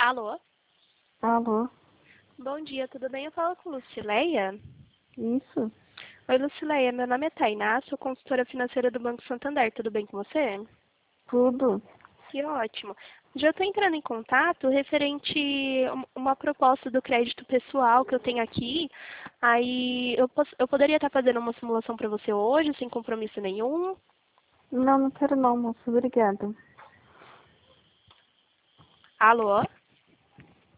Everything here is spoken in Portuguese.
Alô? Alô? Bom dia, tudo bem? Eu falo com Lucileia. Isso? Oi, Lucileia, meu nome é Tainá, sou consultora financeira do Banco Santander, tudo bem com você? Tudo? Que ótimo. Já estou entrando em contato referente uma proposta do crédito pessoal que eu tenho aqui. Aí eu poderia estar fazendo uma simulação para você hoje, sem compromisso nenhum. Não, não quero não, moço. Obrigada. Alô?